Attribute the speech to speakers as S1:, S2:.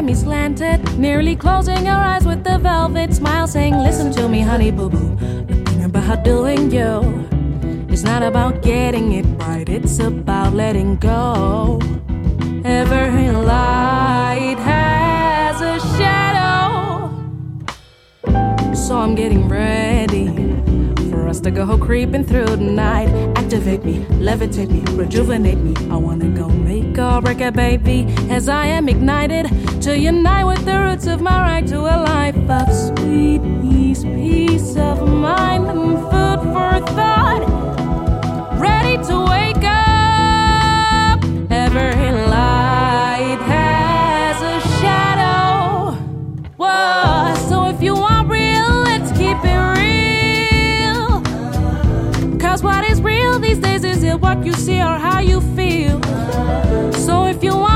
S1: me slanted, nearly closing your eyes with the velvet smile, saying, listen to me, honey boo-boo. The thing about doing you, it's not about getting it right, it's about letting go. Every light has a shadow, so I'm getting ready for us to go creeping through the night. Activate me, levitate me, rejuvenate me. I wanna go make or break it, baby, as I am ignited to unite with the roots of my right to a life of sweet peace, peace of mind and food for thought. Ready to wake up. Every light has a shadow. Whoa, so if you want real, let's keep it real. Cause what is real these days, is it what you see or how you feel? So if you want